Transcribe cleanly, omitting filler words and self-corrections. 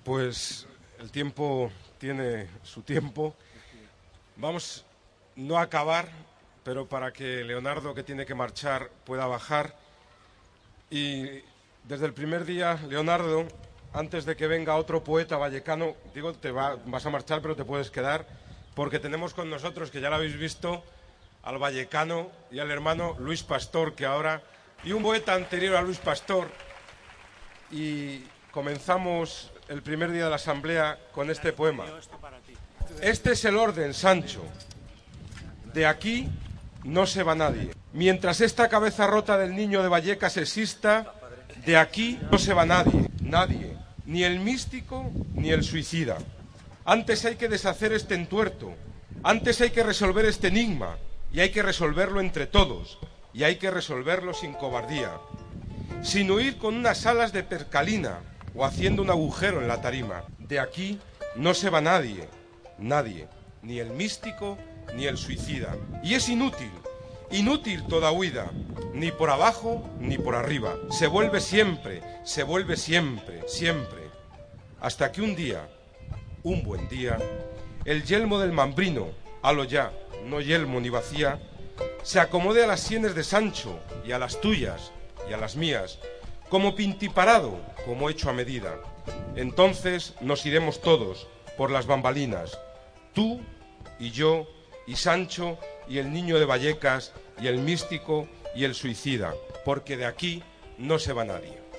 Pues el tiempo tiene su tiempo. Vamos no a acabar, pero para que Leonardo, que tiene que marchar, pueda bajar. Y desde el primer día, Leonardo, antes de que venga otro poeta vallecano, digo, vas a marchar, pero te puedes quedar, porque tenemos con nosotros, que ya lo habéis visto, al vallecano y al hermano Luis Pastor, y un poeta anterior a Luis Pastor. Y comenzamos el primer día de la asamblea con este poema. Este es el orden, Sancho. De aquí no se va nadie. Mientras esta cabeza rota del niño de Vallecas exista, de aquí no se va nadie, nadie, ni el místico ni el suicida. Antes hay que deshacer este entuerto, antes hay que resolver este enigma, y hay que resolverlo entre todos, y hay que resolverlo sin cobardía, sin huir con unas alas de percalina o haciendo un agujero en la tarima. De aquí no se va nadie, nadie, ni el místico ni el suicida. Y es inútil, inútil toda huida, ni por abajo ni por arriba. Se vuelve siempre, siempre, hasta que un día, un buen día, el yelmo del mambrino, halo ya, no yelmo ni vacía, se acomode a las sienes de Sancho y a las tuyas y a las mías, como pintiparado, como hecho a medida. Entonces nos iremos todos por las bambalinas, tú y yo y Sancho y el niño de Vallecas y el místico y el suicida, porque de aquí no se va nadie.